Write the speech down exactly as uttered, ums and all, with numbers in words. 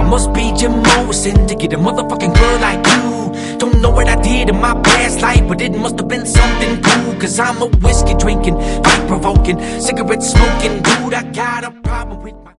must be Jim Morrison to get a motherfucking girl like you. Don't know what I did in my past life, but it must have been something cool. Cause I'm a whiskey drinking, fight provoking, cigarette smoking dude. I got a problem with my